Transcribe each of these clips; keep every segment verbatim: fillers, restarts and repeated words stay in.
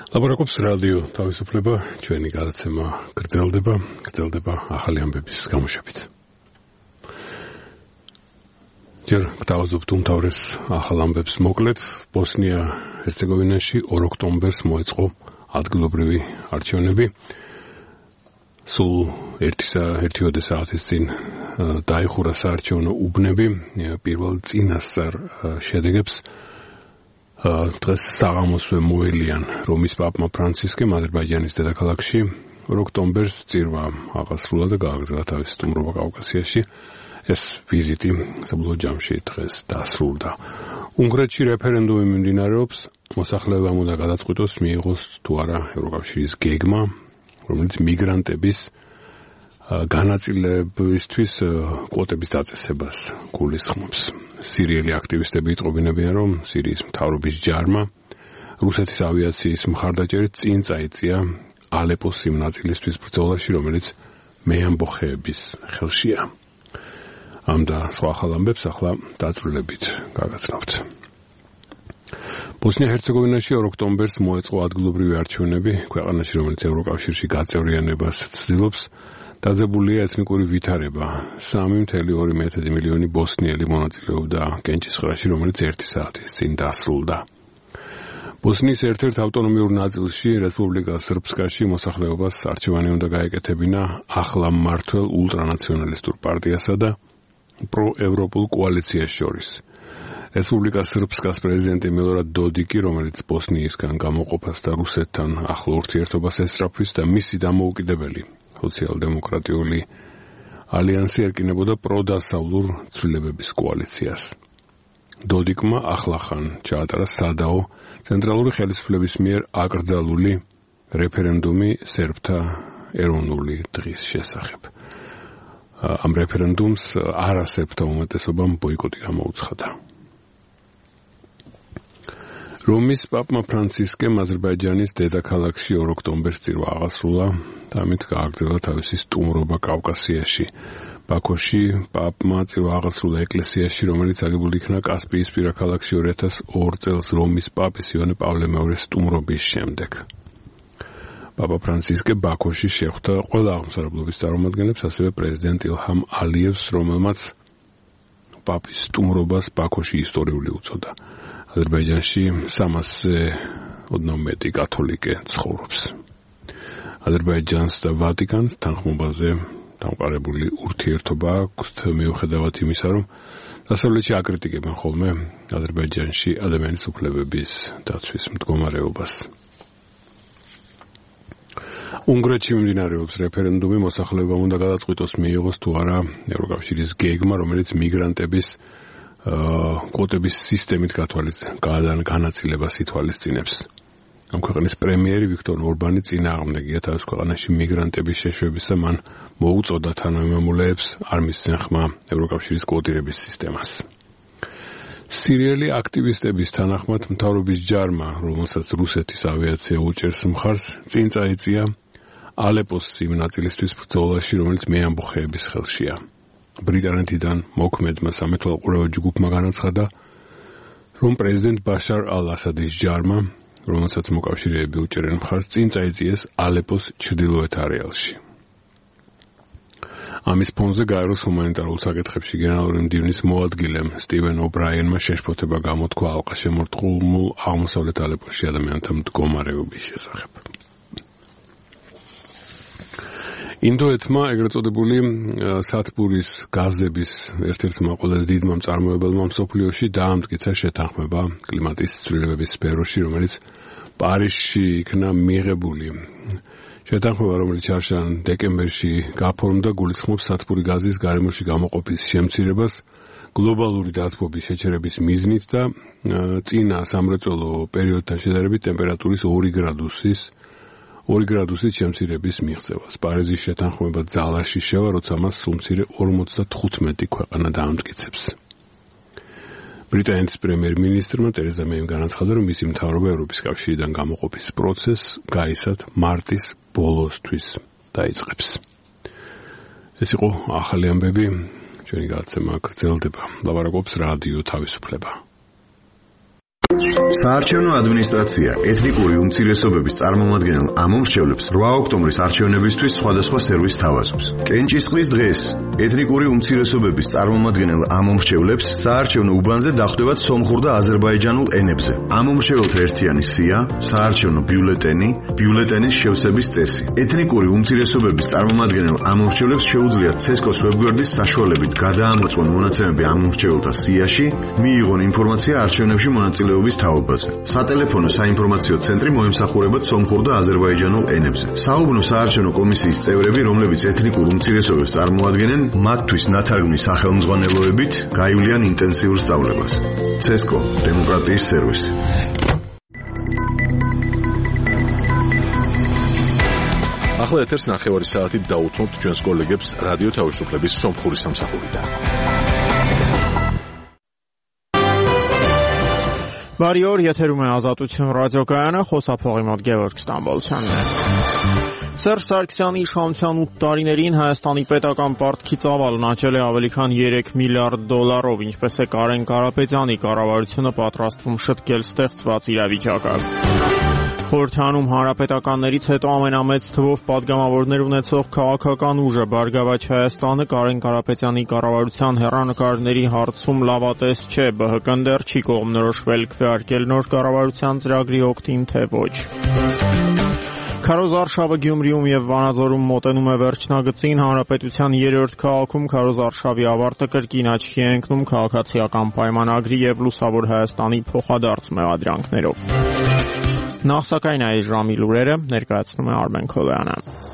ლაპარაკობს რადიო თავისუფლება, ჩვენი გადაცემა გრძელდება, გრძელდება ახალი ამბების გამოშვებით. ჯერ გთავაზობთ უმთავრეს ახალ ამბებს მოკლედ. ბოსნია-ჰერცეგოვინაში ორ ოქტომბერს მოეწყო ადგილობრივი არჩევნები. სულ ერთი საათის წინ დაიხურა საარჩევნო უბნები, პირველ წინასწარ შედეგებს დღეს საღამოსვე მოელიან რომის პაპმა ფრანცისკემ აზერბაიჯანის დედაქალაქში. ორ ოქტომბერს წირვა აღასრულა და გააგრძელა თავისი სტუმრობა კავკასიაში. ეს ვიზიტი საბოლოო ჯამში დღეს დასრულდა. უნგრეთში რეფერენდუმი მიმდინარეობს, მოსახლეობამ უნდა გადაწყვიტოს მიიღოს თუ არა ევროკავშირის გეგმა, რომელიც მიგრანტების განაწილებისთვის კვოტების დაწესებას გულისხმობს. სირიელი აქტივისტები იტყობინებიან, რომ სირიის მთავრობის ჯარმა რუსეთის ავიაციის მხარდაჭერით წინ წაიწია ალეპოს სიმნაწილისთვის ბრძოლაში, რომელიც მეამბოხეების ხელშია. ამ და სხვა ახალ ამბებს ახლა დაწვრილებით გაგაცნობთ. ბოსნია-ჰერცეგოვინაში ორ ოქტომბერს მოეწყო ადგილობრივი არჩევნები, ქვეყანაში, რომელიც ევროკავშირში გაწევრიანებას ცდილობს. დაძაბულია ეთნიკური ვითარება. სამი მთელი ორი მილიონი ბოსნიელი მონაწილეობდა კენჭისყრაში, რომელიც ერთი საათის წინ დასრულდა. ბოსნიის ერთ-ერთ ავტონომიურ ნაწილში, რესპუბლიკა სრბსკაში, მოსახლეობას არჩევანი უნდა გაეკეთებინა ახლა მმართველ ულტრანაციონალისტურ პარტიასა და პროევროპულ კოალიციას შორის. რესპუბლიკა სრბსკას პრეზიდენტი მილორად დოდიკი, რომელიც ბოსნიისგან გამოყოფას და რუსეთთან ახლო ურთიერთობას ესწრაფვის და მისი დამოუკიდებელი სოციალ-დემოკრატიული ალიანსი ერკინებოდა პროდასავლურ ცვლილებების კოალიციას. დოდიკმა ახლახან ჩაატარა სადაო ცენტრალური ხელისუფლების მიერ აკრძალული რეფერენდუმი სერბთა ეროვნული დღის შესახებ. ამ რეფერენდუმს არასერბთა უმეტესობამ ბოიკოტი გამოუცხადა. რომის პაპმა ფრანცისკემ აზერბაიჯანის დედაქალაქში ორ ოქტომბერს წირვა აღასრულა და ამით გააგრძელა თავისი სტუმრობა კავკასიაში. ბაქოში პაპმა წირვა აღასრულა ეკლესიაში, რომელიც აგებული იქნა კასპიისპირა ქალაქში ორი ათას ორი წელს რომის პაპის იოანე პავლე მეორის სტუმრობის შემდეგ. პაპა ფრანცისკე ბაქოში შეხვდა ყველა აღმსარებლობის წარმომადგენლებს, ასევე პრეზიდენტ ილჰამ ალიევს, რომელმაც პაპის სტუმრობას ბაქოში ისტორიული უწოდა. აზერბაიჯანში სამასზე ოდნავ მეტი კათოლიკე ცხოვრობს. აზერბაიჯანს და ვატიკანს თანხმობაზე დამყარებული ურთიერთობა აქვს, მიუხედავად იმისა, რომ დასავლეთში აკრიტიკებენ ხოლმე აზერბაიჯანში ადამიანის უფლებების დაცვის მდგომარეობას. უნგრეთში მიმდინარეობს რეფერენდუმი, მოსახლეობამ უნდა გადაწყვიტოს მიიღოს თუ არა ევროკავშირის გეგმა, რომელიც მიგრანტების კვოტების სისტემით განაწილებას ითვალისწინებს. ამ ქვეყნის პრემიერი ვიქტორ ორბანი წინააღმდეგია თავის ქვეყანაში მიგრანტების შეშვების და მან მოუწოდა თანამემამულეებს არ მისცენ ხმა ევროკავშირის კვოტირების სისტემას. სირიელი აქტივისტების თანახმად მთავრობის ჯარმა, რომელსაც რუსეთის ავიაცია უჭერს მხარს, წინ წაიწია ალეპოს სიმნაწილისთვის ბრძოლაში, რომელიც მეამბოხეების ხელშია. ბრიტანეთიდან მოქმედმა სამეთვალყურეო ჯგუფმა განაცხადა, რომ პრეზიდენტ ბაშარ ალ-ასადის ჯარმა, რომელსაც მოკავშირეები უჭერენ მხარს, წინ წაიწიეს ალეპოს ჩრდილოეთ არეალში. ამის ფონზე გაეროს ჰუმანიტარულ საკითხებში გენერალური მდივნის მოადგილემ სტივენ ობრაიენმა შეშფოთება გამოთქვა ალყაშემორტყმულ აღმოსავლეთ ალეპოში ადამიანთა მდგომარეობის შესახებ. ინდოეთმა ეგრეთ წოდებული სათბურის გაზების ერთ-ერთმა ყველაზე დიდმა მწარმოებელმა მსოფლიოში დაამტკიცა შეთანხმება კლიმატის ცვლილებების სფეროში, რომელიც პარიზში იქნა მიღებული. შეთანხმება, რომელიც ჩარჩან დეკემბერში გაფორმდა, გულისხმობს სათბური გაზის გარემოში გამოყოფის შემცირებას გლობალური დათბობის შეჩერების მიზნით და წინა სამრეწველო პერიოდთან შედარებით ტემპერატურის ორი გრადუსის ორი გრადუსის შემცირების მიღწევას. პარიზის შეთანხმება ძალაში შევა, როცა მას სულ-მცირე ორმოცდათხუთმეტი ქვეყანა დაამტკიცებს. ბრიტანეთის პრემიერ-მინისტრმა ტერეზა მეიმ განაცხადა, რომ მისი მთავრობა ევროპის კავშირიდან გამოყოფის პროცესს გაისად მარტის ბოლოსთვის დაიწყებს. ეს იყო ახალი ამბები, ჩვენი გადაცემა გრძელდება. ლაპარაკობს რადიო თავისუფლება. საარჩევნო ადმინისტრაცია ეთნიკური უმცირესობების წარმომადგენელ ამომრჩევლებს რვა ოქტომბრის არჩევნებისთვის სხვადასხვა სერვისს თავაზობს. კენჭისყრის დღეს ეთნიკური უმცირესობების წარმომადგენელ ამომრჩევლებს საარჩევნო უბანზე დახვდებათ სომხურ და აზერბაიჯანულ ენებზე. ამომრჩეველთა ერთიანი სია, საარჩევნო ბიულეტენი, ბიულეტენის შევსების წესი. ეთნიკური უმცირესობების წარმომადგენელ ამომრჩევლებს შეუძლიათ ცესკოს ვებგვერდის საშუალებით გადაამოწმონ მონაცემები ამომრჩეველთა სიაში, მიიღონ ინფორმაცია არჩევნებში მონაწილეობის თაობაზე. სატელეფონო საინფორმაციო ცენტრი მოემსახურებათ სომხურ და აზერბაიჯანულ ენებზე. საუბნო საარჩევნო კომისიის წევრები, რომლებიც ეთნიკურ უმცირესობებს წარმოადგენენ, მათთვის ნათარგმნის სახელმძღვანელოებით გაივლიან ინტენსიურ სწავლებას. ცესკო დემოკრატიის სერვისი. ახლა ეთერს ნახევარი საათით დაუთმობთ ჩვენს კოლეგებს რადიო თავისუფლების სომხური სამსახურიდან. Բարի օր, եթերում է Ազատություն ռադիոկայանը, խոսափողի մոտ Գևորգ Ստամբոլցյանն է։ Սերժ Սարգսյանի իշխանության ութ տարիներին Հայաստանի պետական պարտքի ծավալն աճել է ավելի քան երեք միլիարդ դոլարով, ինչպես է Կարեն Կարապետյանի կառավարությունը պատրաստվում շտկել ստեղծված իրավիճակը։ Խորհրդանում հանրապետականներից հետո ամենամեծ թվով պատգամավորներ ունեցող քաղաքական ուժը Բարգավաճ Հայաստանը Կարեն Կարապետյանի կառավարության հեռանկարների հարցում լավատես չէ, ԲՀԿ-ն դեռ չի կողմնորոշվել քվեարկել նոր կառավարության ծրագրի օգտին, թե ոչ։ Քարոզարշավը Գյումրիում եւ Վանաձորում մոտենում է վերջնագծին, հանրապետության երրորդ քաղաքում Քարոզարշավի ավարտը կրկին աչքի է ընկնում քաղաքացիական պայմանագրի եւ Լուսավոր Հայաստանի փոխադարձ մեղադրանքներով։ Նախ սակայն այս ժամի լուրերը ներկայացնում է Արմեն Քոլոյանը։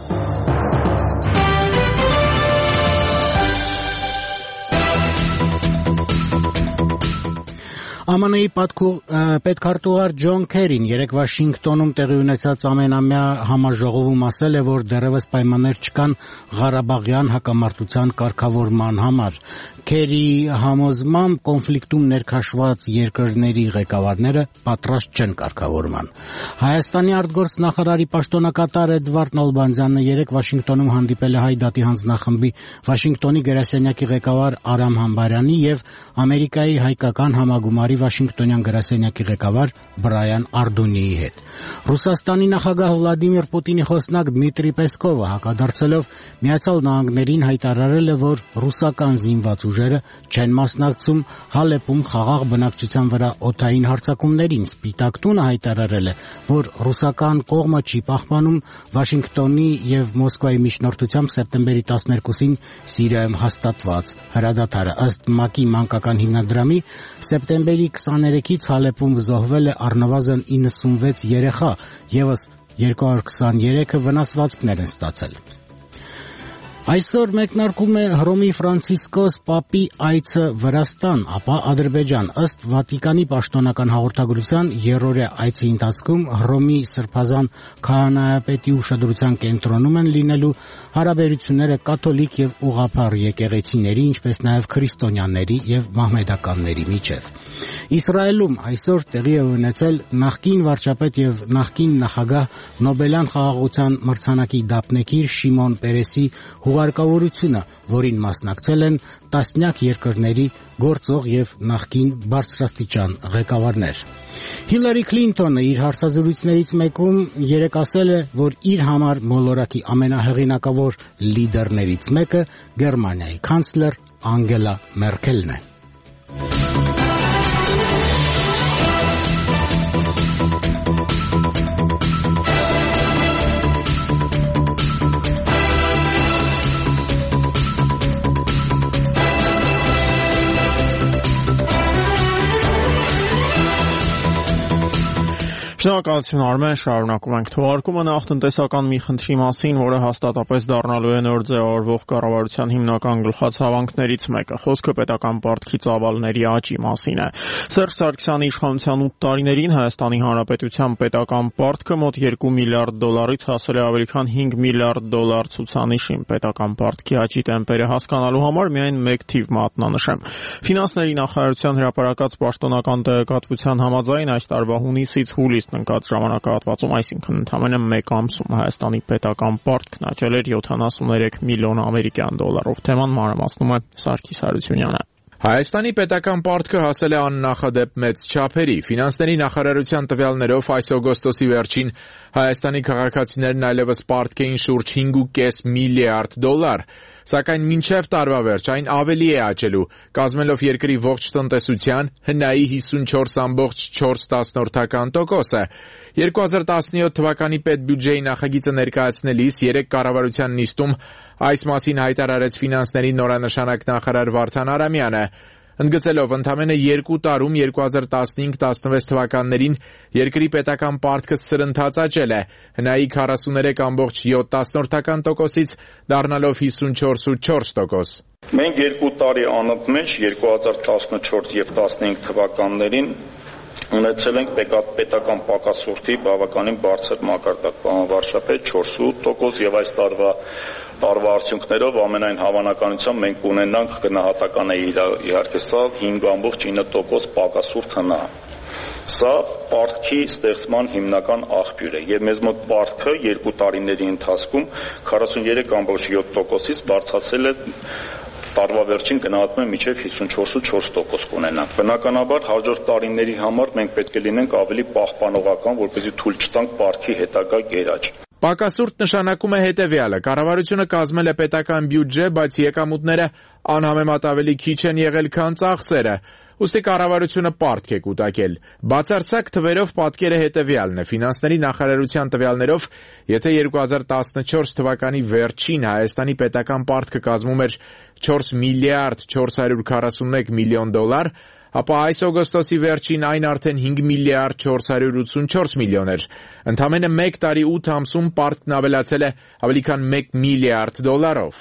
ԱՄՆ-ի պետքարտուղար Ջոն Քերին երեկ Վաշինգտոնում տեղի ունեցած ամենամյա համաժողովում ասել է, որ դեռևս պայմաններ չկան Ղարաբաղյան հակամարտության կարգավորման համար։ Քերիի համոզմամբ կոնֆլիկտում ներքաշված երկրների ղեկավարները պատրաստ չեն կարգավորման։ Հայաստանի արտգործնախարարի պաշտոնակատար Էդվարդ Նալբանդյանը երեկ Վաշինգտոնում հանդիպել է Հայ դատի հանձնախմբի Վաշինգտոնի գրասենյակի ղեկավար Արամ Համբարյանի եւ Ամերիկայի հայկական համագումարի Վաշինգտոնյան գրասենյակի ղեկավար Բրայան Արդոնիի հետ։ Ռուսաստանի նախագահ Վլադիմիր Պուտինի խոսնակ Դմիտրի Պեսկովը հակադարձելով Միացյալ Նահանգներին հայտարարել է, որ ռուսական զինված ուժերը չեն մասնակցում Հալեպում խաղաղ բնակչության վրա օդային հարձակումներին։ Սպիտակ տունը հայտարարել է, որ ռուսական կողմը չի պահպանում Վաշինգտոնի եւ Մոսկվայի միջնորդությամբ սեպտեմբերի տասներկուսին Սիրիայում հաստատված հրադադարը։ Ըստ ՄԱԿ-ի մանկական հիմնադրամի սեպտեմբերի քսաներեքից Հալեպում զոհվել է առնվազն իննսունվեց երեխա, եւս երկու հարյուր քսաներեքը վնասվածքներ են ստացել։ Այսօր մեկնարկում է Հռոմի Ֆրանցիսկոս Պապի այցը Վրաստան, ապա Ադրբեջան։ Ըստ Վատիկանի պաշտոնական հաղորդագրության երրորդյա այցի ընթացքում Հռոմի Սրբազան քահանայապետի ուշադրության կենտրոնում են լինելու հարաբերությունները կաթոլիկ եւ ուղղափառ եկեղեցիների, ինչպես նաեւ քրիստոնյաների եւ մահմեդականների միջեւ։ Իսրայելում այսօր տեղի է ունեցել նախկին վարչապետ եւ նախկին նախագահ Նոբելյան խաղաղության մրցանակի դափնեկիր Շիմոն Պերեսի հուղարկավորությունը, որին մասնակցել են տասնյակ երկրների գործող եւ նախկին բարձրաստիճան ղեկավարներ։ Հիլարի Քլինտոնը իր հարցազրույցներից մեկում երեկ ասել է, որ իր համար մոլորակի ամենահեղինակավոր լիդերներից մեկը Գերմանիայի կանցլեր Անգելա Մերքելն է։ Շնորհակալություն Արմեն, շարունակում ենք թողարկումը նախ տնտեսական մի խնդրի մասին, որը հաստատապես դառնալու է նոր ձևավորվող կառավարության հիմնական գլխացավանքներից մեկը։ Խոսքը պետական պարտքի ծավալների աճի մասին է։ Սերժ Սարգսյանի իշխանության ութ տարիներին Հայաստանի Հանրապետության պետական պարտքը մոտ երկու միլիարդ դոլարից հասել է ավելի քան հինգ միլիարդ դոլար ցուցանիշին։ Պետական պարտքի աճի տեմպերը հասկանալու համար միայն մեկ թիվ մատնանշեմ։ Ֆինանսների նախարարության հրապարակած պաշտոնական տեղեկատվության համաձայն այս տարվա հունիսից հուլիս ընկած ժամանակահատվածում, այսինքն ընդամենը մեկ ամսում Հայաստանի պետական պարտքն աճել էր յոթանասուններեք միլիոն ամերիկյան դոլարով։ Թեման մանրամասնում է Սարգիս Հարությունյանը։ Հայաստանի պետական պարտքը հասել է աննախադեպ մեծ չափերի։ Ֆինանսների նախարարության տվյալներով այս օգոստոսի վերջին Հայաստանի քաղաքացիներն այլևս պարտք էին շուրջ հինգ ու կես միլիարդ դոլար, սակայն մինչև տարվա վերջ այն ավելի է աճելու, կազմելով երկրի ողջ տնտեսության հնայի հիսունչորս կόμμα չորս տոկոսը։ երկու հազար տասնյոթ թվականի պետբյուջեի նախագիծը ներկայացնելիս երեք կառավարության նիստում այս մասին հայտարարեց ֆինանսների նորանշանակ նախարար Վարդան Արամյանը, ընդգծելով ընդամենը երկու տարում երկու հազար տասնհինգ տասնվեց թվականներին երկրի պետական պարտքը սրընթաց աճել է, հնայի քառասուներեք կόμμα յոթ տոկոսից դառնալով հիսունչորս կόμma չորս տոկոս։ Մենք երկու տարի անընդմեջ երկու հազար տասնչորս եւ տասնհինգ թվականներին ունեցել ենք պետական պակասորթի բավականին բարձր մակարդակ, պարոն վարչապետ, չորս կόμμα ութ տոկոս եւ այս տարվա տարվա արդյունքներով ամենայն հավանականությամբ մենք կունենանք գնահատական է իհարկե սա հինգ կόμma ինը տոկոս պակասորթ հնա։ Սա պարտքի ստեղծման հիմնական աղբյուր է եւ մեզ մոտ պարտքը երկու տարիների ընթացքում քառասուններեք կόμma յոթ տոկոսից բարձրացել է տարվա վերջին գնահատում է մինչև հիսունչորս կόμma չորս տոկոս կունենանք։ Բնականաբար հաջորդ տարիների համար մենք պետք է լինենք ավելի պահպանողական, որպեսզի թույլ չտանք պարտքի հետագա գերաճ։ Պակասուրդ նշանակում է հետևյալը. կառավարությունը կազմել է պետական բյուջե, բայց եկամուտները անհամեմատ ավելի քիչ են եղել, քան ծախսերը։ Ուստի կառավարությունը պարտք է կուտակել։ Բացարձակ թվերով պատկերը հետևյալն է. ֆինանսների նախարարության տվյալներով, եթե երկու հազար տասնչորս թվականի վերջին Հայաստանի պետական պարտքը կազմում էր չորս միլիարդ չորս հարյուր քառասունմեկ միլիոն դոլար, ապա այս օգոստոսի վերջին այն արդեն հինգ միլիարդ չորս հարյուր ութսունչորս միլիոն էր։ Ընդամենը մեկ տարի ութ ամսում պարտքն ավելացել է ավելի քան մեկ միլիարդ դոլարով։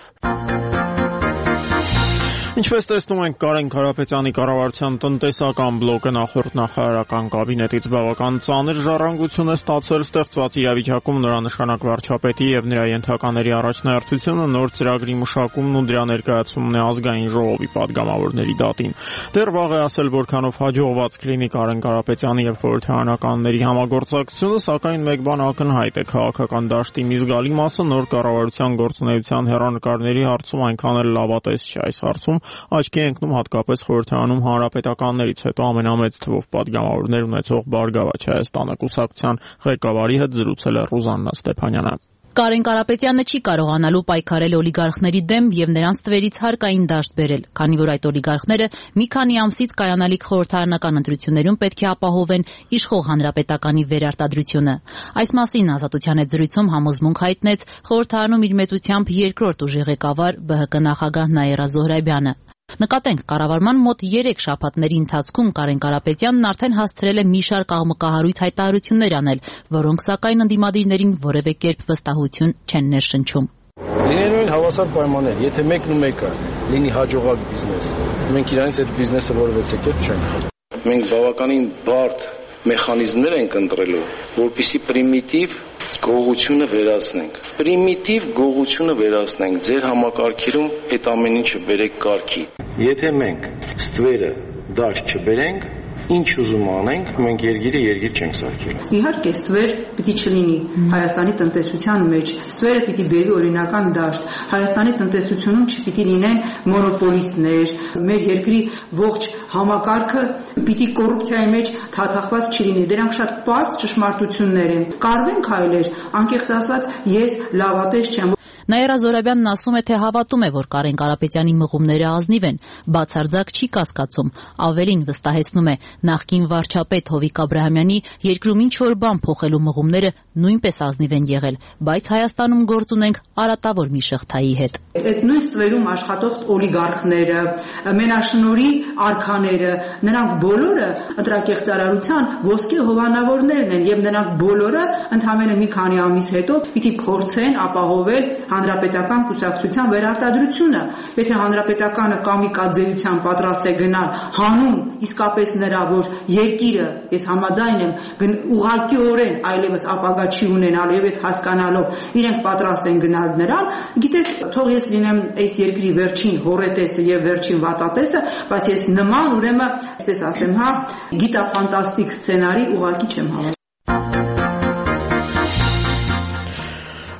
Ինչպես տեսնում ենք, Կարեն Կարապետյանի կառավարության տնտեսական բլոկը նախորդ նախարարական կաբինետից բավական ծանր ժառանգություն է ստացել ստեղծված իրավիճակում նորանշանակ վարչապետի եւ նրա ենթակաների առաջնահերթությունը նոր ծրագրի մշակումն ու դրա ներկայացումն է ազգային ժողովի падգամավորների դատին։ Դեռ վաղ է ասել, որքանով հաջողված կլինի Կարեն Կարապետյանի եւ խորհրդարանականների համագործակցությունը, սակայն մեկ բան ակնհայտ է՝ քաղաքական դաշտի մի զգալի մասը նոր կառավարության գործունեության հեռանկարների հարցում այնքան էլ լավատես չէ։ Այս հարցում աչքի է ընկնում հատկապես խորհրդարանում հանրապետականներից հետո ամենամեծ թվով падգամավորներ ունեցող Բարգավաճ Հայաստանը կուսակցության ղեկավարի հետ զրուցել է Ռուզաննա Ստեփանյանը։ Կարեն Կարապետյանը չի կարողանալու պայքարել օլիգարխների դեմ եւ նրանց թվերից հարկային դաշտ բերել, քանի որ այդ օլիգարխները մի քանի ամսից կայանալիք խորհրդարանական ընտրություններում պետք է ապահովեն իշխող հանրապետականի վերարտադրությունը։ Այս մասին Ազատության հետ զրույցում համոզմունք հայտնեց խորհրդարանում իր մեծությամբ երկրորդ ուժի ղեկավար ԲՀԿ նախագահ Նաիրա Զոհրաբյանը։ Նկատենք, կառավարման մոտ երեք շաբաթների ընթացքում Կարեն Կարապետյանն արդեն հասցրել է մի շարք աղմկահարույց հայտարարություններ անել, որոնք սակայն ընդդիմադիրներին որևէ կերպ վստահություն չեն ներշնչում։ Լինելու են հավասար պայմաններ, եթե մեկն ու մեկը լինի հաջողակ բիզնես, մենք իրանից այդ բիզնեսը որևէ կերպ չենք խախտում։ Մենք բավականին բարդ մեխանիզմներ ենք ընտրելու, որպեսզի պրիմիտիվ գողությունը վերացնենք։ Պրիմիտիվ գողությունը վերացնենք, ձեր համակարգերում այդ ամեն ինչը բերեք կարգի։ Եթե մենք ստվերը դաշտ չբերենք, ինչ ուզում անենք, մենք երկիրը երկիր չենք սարքել։ Իհարկե, ստվեր պիտի չլինի Հայաստանի տնտեսության մեջ։ Ստվերը պիտի բերի օրինական դաշտ։ Հայաստանի տնտեսությունում չպիտի լինեն մոնոպոլիստներ։ Մեր երկրի ողջ համակարգը պիտի կոռուպցիայի մեջ թաթախված չլինի։ Դրանք շատ պարզ ճշմարտություններ են։ Կարվեն քայլեր, անկեղծ ասած, ես լավատես չեմ։ Նաիրա Զոհրաբյանն ասում է, թե հավատում է, որ Կարեն Կարապետյանի մղումները ազնիվ են, բացարձակ չի կասկածում, ավելին վստահեցնում է, նախկին վարչապետ Հովիկ Աբրահամյանի երկրում ինչ-որ բան փոխելու մղումները նույնպես ազնիվ են եղել, բայց Հայաստանում գործ ունենք արատավոր մի շղթայի հետ։ Այդ նույն ստվերում աշխատող օլիգարխները, մենաշնորհի արքաները, նրանք բոլորը ընտրակեղծարարության ոսկե հովանավորներն են եւ նրանք բոլորը ընդամենը մի քանի ամիս հետո պիտի փորձեն ապահովել հանրապետական կուսակցության վերարտադրությունը։ Եթե հանրապետականը կամիկաձեյության պատրաստ է գնալ հանուն իսկապես նրա, որ երկիրը, ես համաձայն եմ, ուղղակիորեն այլևս ապագա չի ունենալու եւ այդ հասկանալով իրենք պատրաստ են գնալ նրան, գիտեք, թող ես լինեմ այս երկրի վերջին հորետեսը եւ վերջին վատատեսը, բայց ես նման ուրեմն, այսպես ասեմ, հա, գիտաֆանտաստիկ սցենարի ուղղակի չեմ հավատում։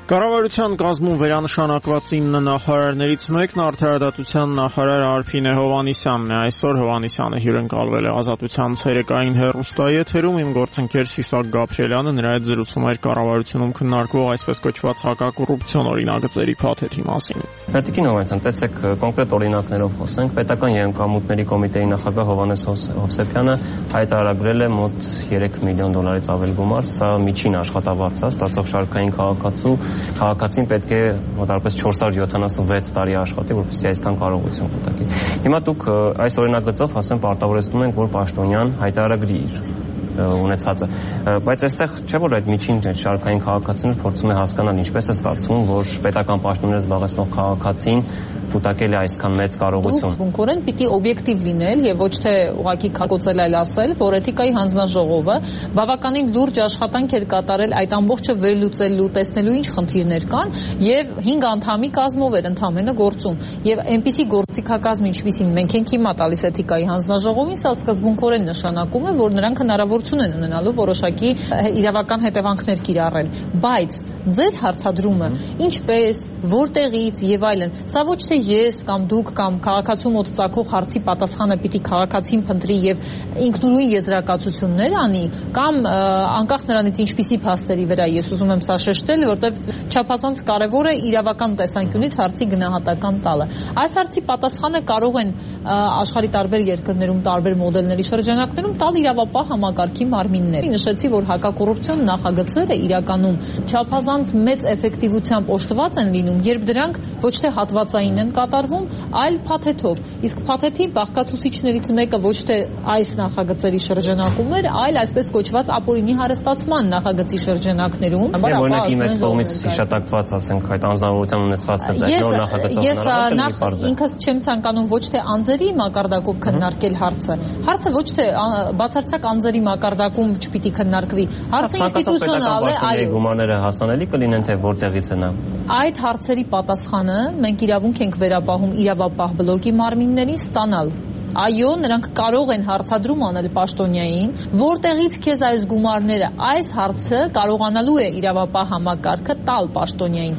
Կառավարության կազմում վերանշանակված ինը նախարարներից մեկն արդարադատության նախարար Արփին Հովհաննիսյանն է։ Այսօր Հովհաննիսյանը հյուրընկալվել է Ազատության ցերեկային հեռուստաեթերում։ Իմ գործընկեր Սիսակ Գաբրիելյանը նրա հետ զրուցում էր կառավարությունում քննարկվող այսպես կոչված հակակոռուպցիոն օրինագծերի փաթեթի մասին։ Պետքին ովանցան, տեսեք կոնկրետ օրինակներով խոսենք։ Պետական եկամուտների կոմիտեի նախագահ Հովհաննես Հովսեփյանը հայտարարել է մոտ երեք միլիոն դոլարից ավել գումար, սա միջին աշխատավարձ է, ստացող շարքային քաղաքացու քաղաքացին պետք է մոտավորապես չորս հարյուր յոթանասունվեց տարի աշխատի, որպեսզի այսքան կարողություն կտակի։ Հիմա դուք այս օրինագծով ասեմ պարտավորեցնում ենք, որ պաշտոնյան հայտարարագրի իր ունեցածը, բայց այստեղ չէ որ այդ միջին շարքային քաղաքացին փորձում է հասկանալ ինչպես է ստացվում, որ պետական պաշտոններ զբաղեցնող քաղաքացին կուտակել է այսքան մեծ կարողություն։ Բունկորեն պիտի օբյեկտիվ լինել եւ ոչ թե ուղղակի կակոծել այլ ասել, որ էթիկայի հանձնաժողովը բավականին լուրջ աշխատանք էր կատարել այդ ամբողջը վերլուծելու, տեսնելու ինչ խնդիրներ կան եւ հինգ անդամի կազմով էր ընդամենը գործում եւ այնպիսի գործիքակազմ ինչպիսին մենք ենք հիմա տալիս էթիկայի հանձնաժողովին, սա սկզբունքորեն նշանակում է, որ նրանք հնարավորություն են ունենալու որոշակի իրավական հետևանքներ կիրառել, բայց ձեր հարցադրումը ինչպես, որտեղից եւ այլն, սա ոչ թե ես կամ դուք կամ քաղաքացու մոտ ծագող հարցի պատասխանը պիտի քաղաքացին փնտրի եւ ինքնուրույն եզրակացություններ անի, կամ անկախ նրանից ինչպիսի փաստերի վրա ես ուզում եմ սա շեշտել, որտեղ չափազանց կարեւոր է իրավական տեսանկյունից հարցի գնահատական տալը։ Այս հարցի պատասխանը կարող են աշխարհի տարբեր երկրներում տարբեր մոդելների շրջանակներում տալ իրավապահ համակարգի մարմիններ։ Նշեցի, որ հակակոռուպցիոն նախագծերը իրականում չափազանց մեծ էֆեկտիվությամբ օժտված են լինում, երբ դրանք ոչ թե հատվածային են կատարվում, այլ փաթեթով։ Իսկ փաթեթի բաղկացուցիչներից մեկը ոչ թե այս նախագծերի շրջանակում էր, այլ այսպես կոչված ապօրինի հարստացման նախագծի շրջանակներում։ Օրինակ իմ այդ կողմից հիշատակված, ասենք, այդ անձնավորության ունեցվածքը ձեր նոր նախագծով ես նախ ինքս չեմ ցանկանում ոչ թե անձերի մակարդակով քննարկել հարցը։ Հարցը ոչ թե բացարձակ անձերի մակարդակում չպիտի քննարկվի։ Հարցը ինստիտուցիոնալ է, այո։ Գումարները հասանելի կլինեն, թե որտեղից են։ Այդ հարցերի պատասխանը մենք իրավունք ենք վերապահում իրավապահ բլոկի մարմիններին ստանալ։ Այո, նրանք կարող են հարցադրում անել պաշտոնյային, որտեղից քեզ այս գումարները, այս հարցը կարողանալու է իրավապահ համակարգը տալ պաշտոնյային։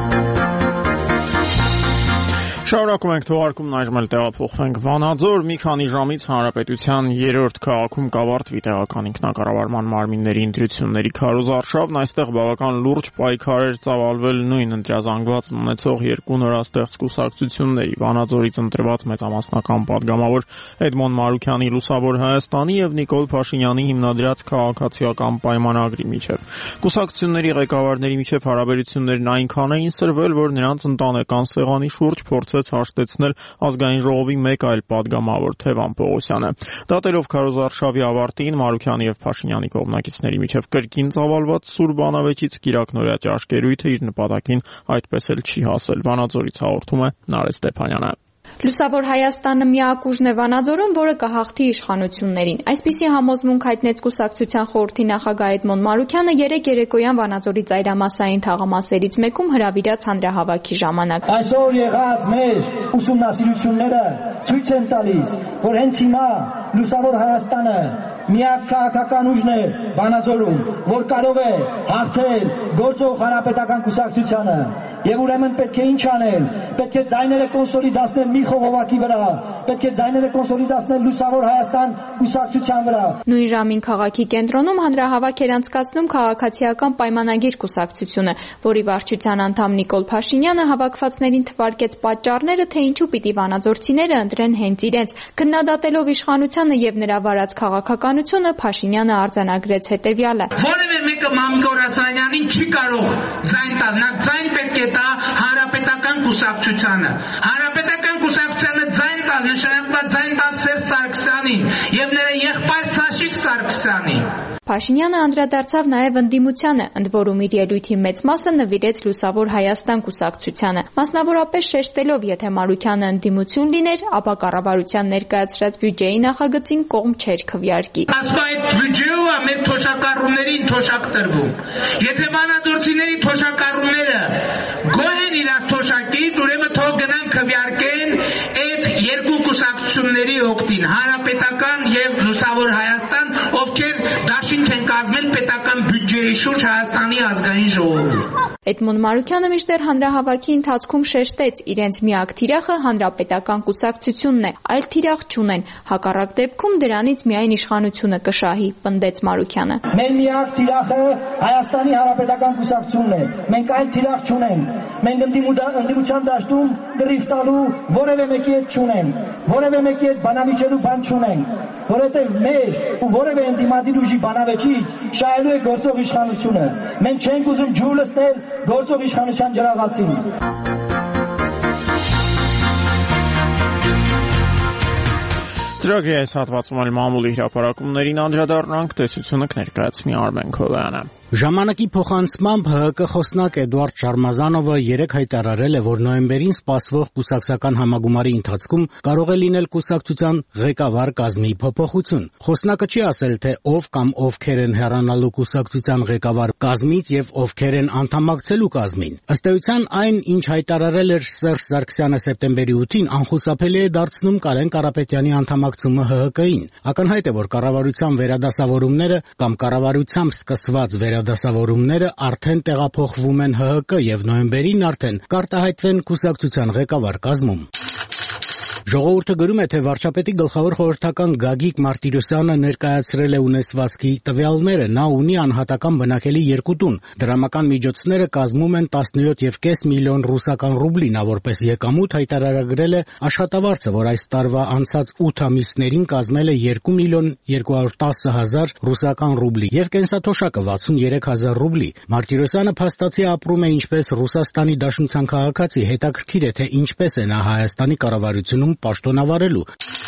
Շարունակում ենք թողարկումն, այժմ էլ տեղափոխվենք Վանաձոր։ Մի քանի ժամից Հանրապետության երրորդ քաղաքում կավարտվի տեղական ինքնակառավարման մարմինների ընտրությունների քարոզարշավն։ Այստեղ բավական լուրջ պայքար էր ծավալվել նույն ընտրազանգվածն ունեցող երկու նորաստեղծ կուսակցությունների՝ Վանաձորից ընտրված մեծամասնական падգամավոր Էդմոն Մարուքյանի Լուսավոր Հայաստանի եւ Նիկոլ Փաշինյանի հիմնադրած քաղաքացիական պայմանագրի միջև։ Կուսակցությունների ղեկավարների միջև հարաբերություններն այնքան էին սրվել, որ նրանց ընտանեկան սեղանի շուրջ փորձ հաշտեցնել ազգային ժողովի մեկ այլ падգամավոր Թևան Պողոսյանը։ Դատելով քարոզարշավի ավարտին Մարուքյանի եւ Փաշինյանի կողմնակիցների միջև կրկին ծավալված սուր բանավեճից Կիրակնորյա ճաշկերույթը իր նպատակին այդպես էլ չի հասել։ Վանաձորից հաղորդում է Նարէ Ստեփանյանը։ Լուսավոր Հայաստանը միակ ուժն է Վանաձորում, որը կհաղթի իշխանություններին։ Այսպիսի համոզմունք հայտնեց կուսակցության խորհրդի նախագահ Էդմոն Մարուքյանը երեկ երեկոյան Վանաձորի ծայրամասային թաղամասերից մեկում հրավիրած հանրահավաքի ժամանակ։ Այսօր եղած մեր ուսումնասիրությունները ցույց են տալիս, որ հենց հիմա Լուսավոր Հայաստանը միակ քաղաքական ուժն է Վանաձորում, որ կարող է հաղթել գործող հանրապետական կուսակցությանը։ Եվ ուրեմն պետք է ինչ անել, պետք է ձայները կոնսոլիդացնել մի խողովակի վրա, պետք է ձայները կոնսոլիդացնել Լուսավոր Հայաստան կուսակցության վրա։ Նույն ժամին քաղաքի կենտրոնում հանրահավաք էր անցկացնում քաղաքացիական պայմանագիր կուսակցությունը, որի վարչության անդամ Նիկոլ Փաշինյանը հավաքվածներին թվարկեց պատճառները, թե ինչու պիտի վանաձորցիները ընտրեն հենց իրենց։ Քննադատելով իշխանությանը եւ նրա վարած քաղաքականությունը, Փաշինյանը արձանագրեց հետեւյալը. Որևէ մեկը Մամիկոն Ասլանյանին չի կարող ձայն տալ, նա ձայն պետք է տա հանրապետական կուսակցությանը։ Հանրապետական կուսակցությանը ձայն տալ նշանակված ձայն տալ Սերժ Սարգսյանին եւ նրա եղբայր Սաշիկ Սարգսյանին։ Փաշինյանը անդրադարձավ նաև ընդդիմությանը, ընդ որում իր ելույթի մեծ մասը նվիրեց Լուսավոր Հայաստան կուսակցությանը, մասնավորապես շեշտելով, եթե Մարուքյանը ընդդիմություն լիներ, ապա կառավարության ներկայացրած բյուջեի նախագծին կողմ չէր քվեարկի։ Ասում այդ բյուջեը մեր թոշակառուներին թոշակ տրվում։ Եթե վանաձորցիների թոշակառուները գոհ են իրաց թոշակից, ուրեմն թող գնան քվեարկեն այդ երկու կուսակցությունների կողմերի օգտին, Հանրապետական եւ Լուսավոր Հայաստան, ովքեր դաշինք են կազմել պետական բյուջեի շուրջ Հայաստանի ազգային ժողովում։ Էդմոն Մարուկյանը մինչդեռ հանրահավաքի ընթացքում շեշտեց, իրենց միակ թիրախը հանրապետական կուսակցությունն է, այլ թիրախ չունեն, հակառակ դեպքում դրանից միայն իշխանությունը կշահի, պնդեց Մարուկյանը։ Մեր միակ թիրախը Հայաստանի հանրապետական կուսակցությունն է, մենք այլ թիրախ չունենք, մենք ընդդիմության դաշտում կռիվ տալու որևէ մեկի հետ չունենք, որևէ մեկի հետ բանավիճելու բան չունենք, որովհետև մեր ու որևէ ընդդիմադիր ուժի բանավեճից շահելու է գործող իշխանությունը։ Մենք չենք ուզում ջուր լցնել գործող իշխանության ջրաղացին։ Ծրագրի այս հատվածում էլ մամուլի հրապարակումներին անդրադառնանք, տեսությունը կներկայացնի Արմեն Քովյանը։ Ժամանակի փոխանցմամբ ՀՀԿ խոսնակ Էդուարդ Շարմազանովը երեկ հայտարարել է, որ նոյեմբերին սպասվող կուսակցական համագումարի ընթացքում կարող է լինել կուսակցության ղեկավար կազմի փոփոխություն։ Խոսնակը չի ասել, թե ով կամ ովքեր են հեռանալու կուսակցության ղեկավար կազմից եւ ովքեր են անդամակցելու կազմին։ Ըստ էության, այն, ինչ հայտարարել էր Սերժ Սարգսյանը սեպտեմբերի ութին, անխուսափելի է դարձնում Կարեն Կարապետյանի անդամակցումը ՀՀԿ-ին։ Ակնհայտ է, որ կառավարության վերադասավորումները կամ կառավարությամբ սկսված վերադասավորումները արդեն տեղափոխվում են ՀՀԿ եւ նոյեմբերին արդեն կարտահայտվեն կուսակցության ղեկավար կազմում։ Ժողովուրդը գրում է, թե վարչապետի գլխավոր խորհրդական Գագիկ Մարտիրոսյանը ներկայացրել է ունեցվածքի տվյալները, նա ունի անհատական բնակելի երկու տուն, դրամական միջոցները կազմում են տասնյոթ եւ կես միլիոն ռուսական ռուբլի, նա որպես եկամուտ հայտարարագրել է աշխատավարձը, որ այս տարվա անցած ութ ամիսներին կազմել է երկու միլիոն երկու հարյուր տասը հազար ռուսական ռուբլի եւ կենսաթոշակը վաթսուններեք հազար ռուբլի։ Մարտիրոսյանը փաստացի ապրում է ինչպես Ռուսաստանի Դաշնության քաղաքացի, հետաքրքիր է, թե ինչպես է նա Հայաստանի կառավարությունում պաշտոնավարելու։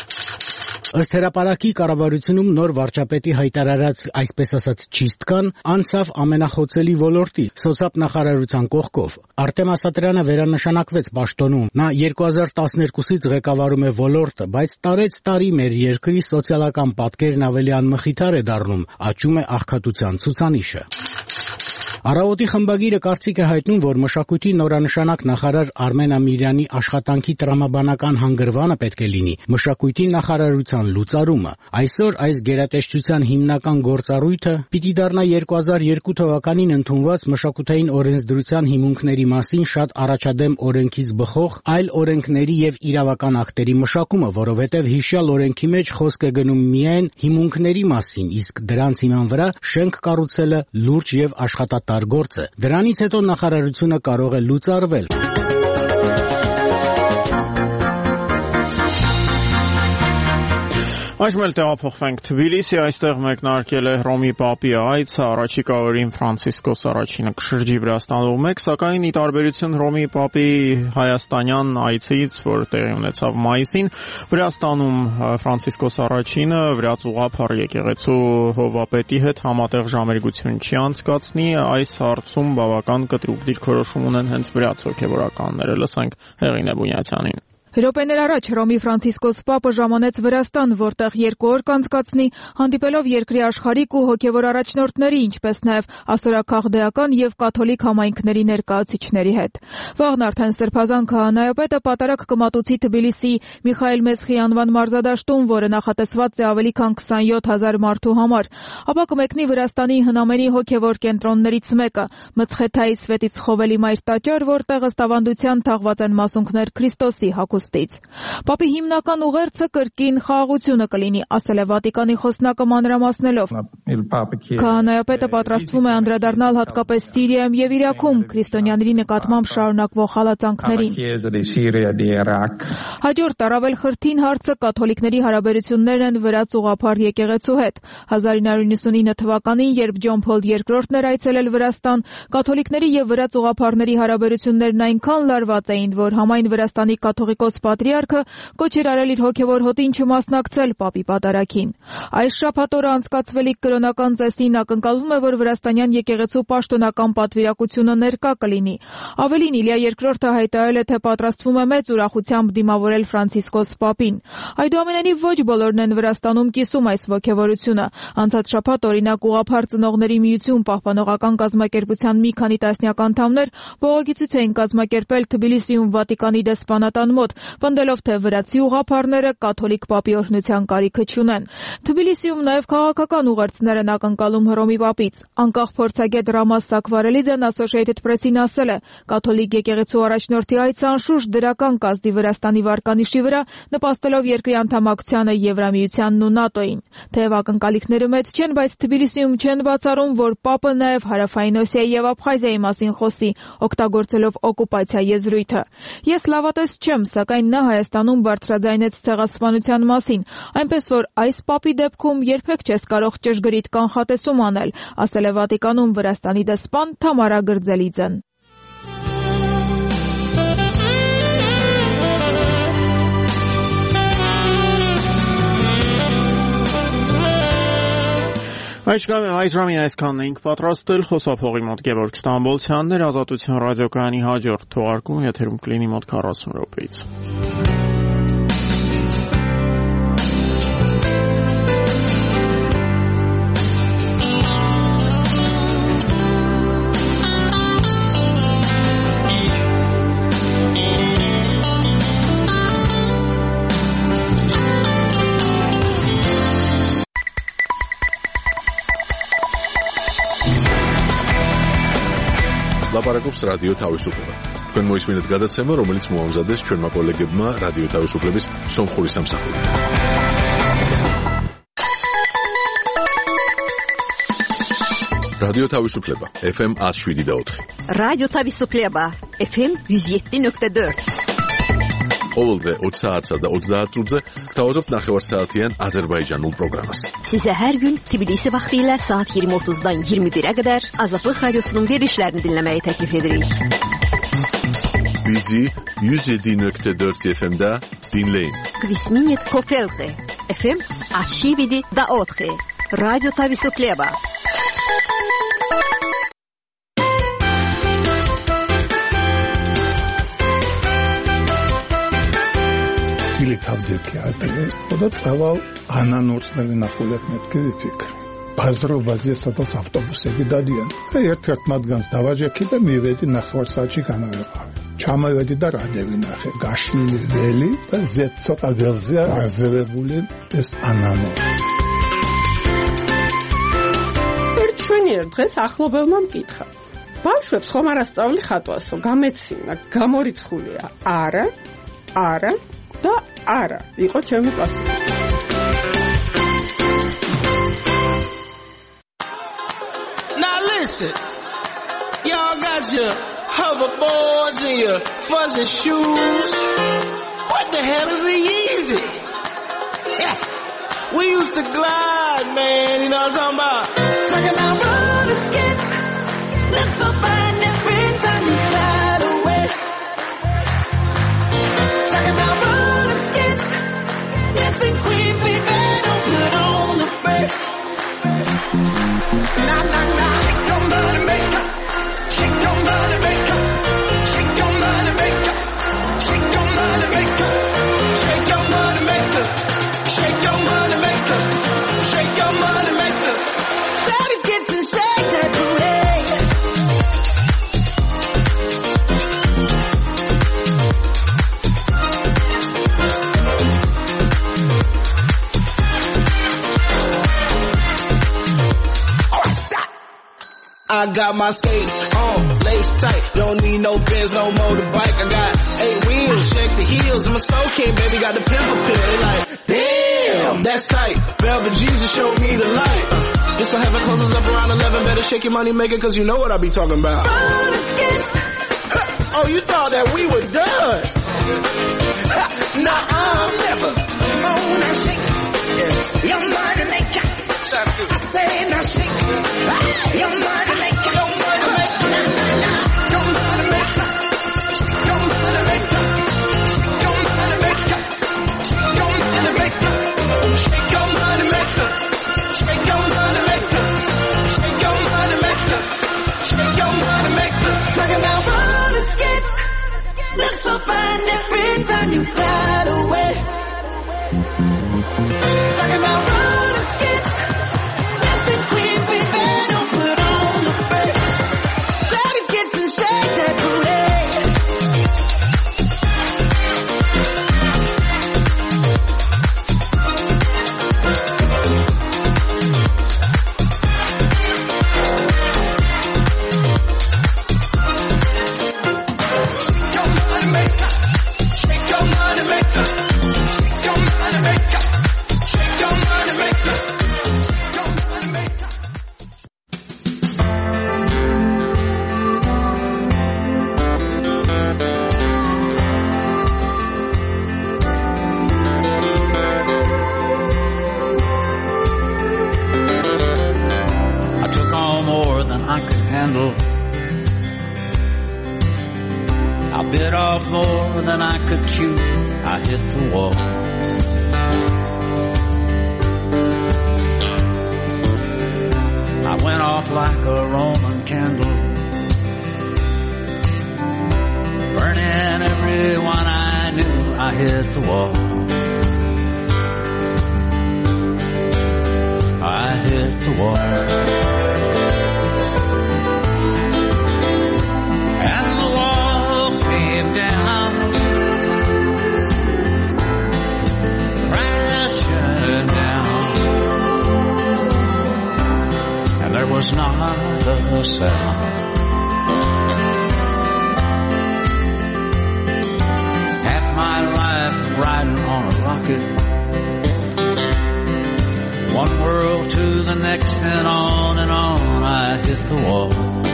Ըստ հրապարակի կառավարությունում նոր վարչապետի հայտարարած այսպես ասած չիստկան անցավ ամենախոցելի ոլորտի՝ սոցիալ նախարարության կողքով։ Արտեմ Ասատրյանը վերանշանակվեց պաշտոնում։ Նա երկու հազար տասներկուսից ղեկավարում է ոլորտը, բայց տարեց տարի մեր երկրի սոցիալական պատկերն ավելի անմխիթար է դառնում, աճում է աղքատության ցուցանիշը։ Առավոտի խմբագիրը կարծիք է հայտնում, որ մշակույթի նորանշանակ նախարար Արմեն Ամիրյանի աշխատանքի տրամաբանական հանգրվանը պետք է լինի մշակույթի նախարարության լուծարումը։ Այսօր այս գերատեսչության հիմնական գործառույթը պիտի դառնա երկու հազար երկու թվականին ընդունված մշակութային օրենսդրության հիմունքների մասին շատ առաջադեմ օրենքից բխող այլ օրենքների եւ իրավական ակտերի մշակումը, որովհետեւ հիշյալ օրենքի մեջ խոսք է գնում միայն հիմունքների մասին, իսկ դրանց հիման վրա շենք կառուցելը լուրջ եւ աշխատատար գործ է։ Դրանից հետո նախարարությունը կարող է լուծարվել։ Այժմ էլ տեղափոխվենք Թբիլիսի, այստեղ մեկնարկել է Հռոմի Պապի այցը, առաջիկա օրերին Ֆրանցիսկոս առաջինը կշրջի Վրաստանում մեկ, սակայն ի տարբերություն Հռոմի Պապի հայաստանյան այցից, որ տեղի ունեցավ մայիսին, Վրաստանում Ֆրանցիսկոս առաջինը վրաց եկեղեցու հովվապետի հետ համատեղ ժամերգություն չի անցկացնի, այս հարցում բավական կտրուկ դիրքորոշում ունեն հենց վրաց հոգևորականները։ Լսենք Հեղինե Բունյացյանին։ Րոպեներ առաջ Հռոմի Ֆրանցիսկոս Պապը ժամանեց Վրաստան, որտեղ երկու օր կանցկացնի, հանդիպելով երկրի աշխարհիկ ու հոգևոր առաջնորդների, ինչպես նաև ասորաքաղդեական եւ կաթոլիկ համայնքների ներկայացուցիչների հետ։ Վաղն արդեն Սրբազան քահանայապետը պատարագ կմատուցի Թբիլիսի Միխայել Մեսխի անվան մարզադաշտում, որը նախատեսված է ավելի քան քսանյոթ հազար մարդու համար, ապա կմեկնի Վրաստանի հնամենի հոգևոր կենտրոններից մեկը՝ Մցխեթայի Սվետից Խովելի Մայր տաճար, որտեղ ըստ ավանդության թաղված են մասունքներ Քրիստոսի հագուստ։ Պապի հիմնական ուղերձը կրկին խաղաղությունը կլինի, ասել է Վատիկանի խոսնակը մանրամասնելով։ Քահանայապետը պատրաստվում է անդրադառնալ հատկապես Սիրիայում եւ Իրաքում քրիստոնյաների նկատմամբ շարունակվող հալածանքներին։ Հաջորդ առավել խրթին հարցը կաթոլիկների հարաբերություններն են վրաց ուղղափառ եկեղեցու հետ։ հազար ինը հարյուր նվաթ թվականին, երբ Ջոն Փոլ երկրորդն էր այցելել Վրաստան, կաթոլիկների եւ վրաց ուղղափառների հարաբերություններն այնքան լարված էին, որ համայն Վրաստանի կաթողիկոս Պատրիարքը կոչ էր արել իր հոգևոր հոտին չմասնակցել Պապի պատարագին։ Այս շաբաթ օրը անցկացվելիք կրոնական ծեսին ակնկալվում է, որ վրաստանյան եկեղեցու պաշտոնական պատվիրակությունը ներկա կլինի։ Ավելին, Իլիա երկրորդը հայտարարել է, թե պատրաստվում է մեծ ուրախությամբ դիմավորել Ֆրանցիսկոս Պապին։ Այդուամենայնիվ ոչ բոլորն են Վրաստանում կիսում այս ոգևորությունը։ Անցած շաբաթ օրինակ ուղղափառ ծնողների միություն պահպանողական կազմակերպության մի քանի տասնյակ անդամներ բողոքի ցույց էին կազմակերպել Թբիլիսիում Վատիկանի դեսպանատան մոտ, պնդելով, թե վրացի ուղղափառները կաթոլիկ պապի օրհնության կարիքը չունեն։ Թբիլիսիում նաև քաղաքական ուղերձներ են ակնկալում Հռոմի պապից։ Անկախ փորձագետ Ռամազ Սակվարելիձեն Associated Press-ին ասել է, կաթոլիկ եկեղեցու առաջնորդի այցը անշուշտ դրական կազդի Վրաստանի վարկանիշի վրա, նպաստելով երկրի անդամակցությանը Եվրամիությանն ու ՆԱՏՕ-ին։ Թեև ակնկալիքները մեծ չեն, բայց Թբիլիսիում չեն բացառում, որ պապը նաև Հարավային Օսիայի եւ Աբխազիայի մասին խոսի, օգտագործելով օկուպացիա եզրույթը։ Ես լավատես չեմ, սակայն նա Հայաստանում բարձրաձայնեց ցեղասպանության մասին, այնպես որ այս պապի դեպքում երբեք չես կարող ճշգրիտ կանխատեսում անել, ասել է Վատիկանում Վրաստանի դեսպան Թամարա Գրձելիձեն։ Այս ժամին այսքանն էինք պատրաստել, խոսափողի մոտ Գևորգ Ստամբոլցյանն էր, Ազատություն ռադիոկայանի հաջորդ թողարկումը եթերում կլինի մոտ քառասուն րոպեից։ Լապարակობს ռադիո თავისუფლება։ Თქვენ მოისმინეთ გადაცემა, რომელიც მოამზადეს ჩვენმა კოლეგებმა რადიო თავისუფლების სომხური სამსახურით. რადიო თავისუფლება ეფ ემ one oh seven point four. რადიო თავისუფლება ეფ ემ one oh seven point four. ყოველდღე opt საათსა და ოცდაათ წუთზე გთავაზობთ ნახევარსაათიან აზერბაიჯანულ პროგრამას. Sizə hər gün Tbilisi vaxtı ilə saat iyirmi otuzdan iyirmi birə qədər Azadlıq Radiosunun verilişlərini dinləməyi təklif edirik. Bizi one oh seven point four ef em'də dinləyin. Kvisminit Kofelte ef em one oh seven point four. Radyo Tavisupleba. Թավդիրքի ատելես, ոդա ծավալ անանորցների նախուլետն էտ կվի վիկր։ Բազրով բազես ատաս ավտոբուսեքի դադիեն, երդ մատգանց դավաժեքի դա մի վետի նախվարսաչի կանալվա։ Չամայ վետի դա ռադևի նախե, գաշնիլի վելի, դա զետ ծոտ ագեղզի ազևեբուլին ես անանոր։ Վերջունի էր დღეს ახლობელმა მკითხა. ბავშვებს ხომ არ ასწავლი ხატვასო, გამეცინა, გამორიცხულია. არა, არა. და არა, იყო ჩემი პასუხი. Now listen, y'all got your hoverboards and your fuzzy shoes. What the hell is a Yeezy? Yeah. We used to glide, man, you know what I'm talking about? Talking about roller skates, look so fine every time you glide away. Talking about roller skates, dancing queen, baby, don't put on the brakes. Nah, nah, nah, shake your money maker, shake your money maker, shake your money maker, shake your money maker, shake your money maker, shake your money maker, shake your money maker. Daddy's kids and shake that booty. I got my skates on, lace tight, don't need no Benz, no motorbike. I got eight wheels, shake the heels, I'm a soul king, baby, got the pimple pill. They like, damn, that's tight. Velvet Jesus showed me the light. Uh, just gonna have it closes up around eleven, better shake your money maker, cause you know what I be talking about. Oh, you thought that we were done? Nah, I'm never. Oh, now shake yeah. Your money maker. I say now shake your money maker, your money maker, your money maker, your money maker, your money maker, your money maker, shake your money maker, shake your money maker, shake your money maker, shake your money maker. Talking about roller skates, look so fine every time you glide away. Talking about roller skates. Queen, baby, don't put on the brakes. Daddy's kids and shake that booty. I could handle. I bit off more than I could chew. I hit the wall. I went off like a Roman candle, burning everyone I knew. I hit the wall. I hit the wall. And the wall came down, crashing down, and there was not a sound. Half my life riding on a rocket, one world to the next, and on and on. I hit the wall.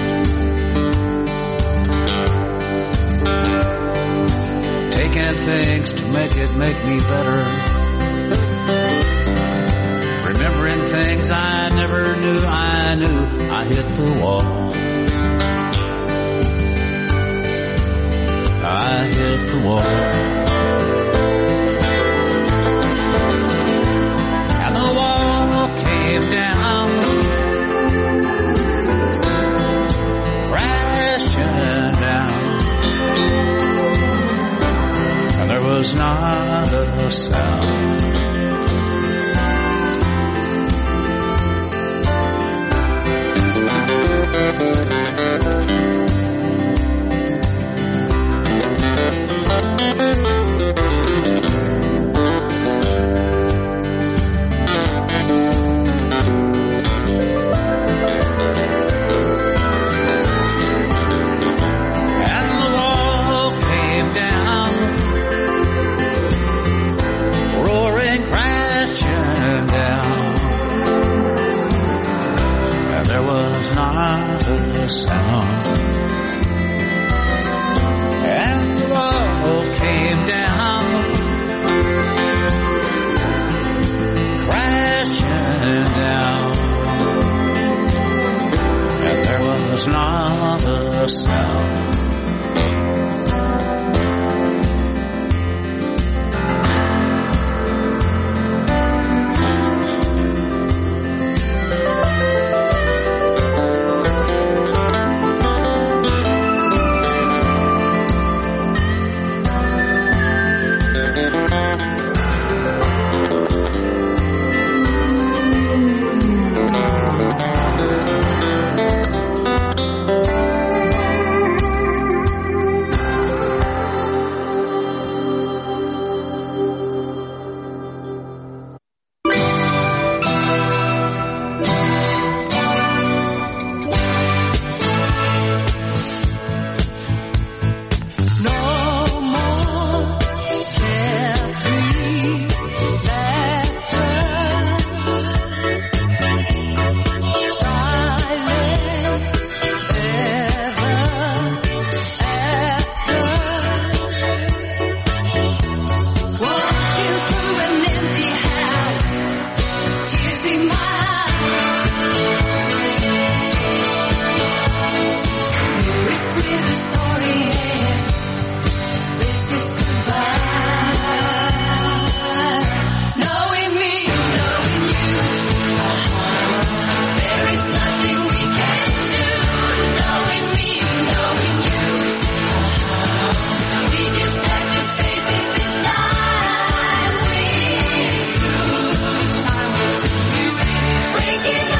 Taking things to make it make me better, remembering things I never knew I knew. I hit the wall. I hit the wall. Came down, crashing down, and there was not a sound. Sound. And the wall came down, crashing down, and there was not a sound. Breaking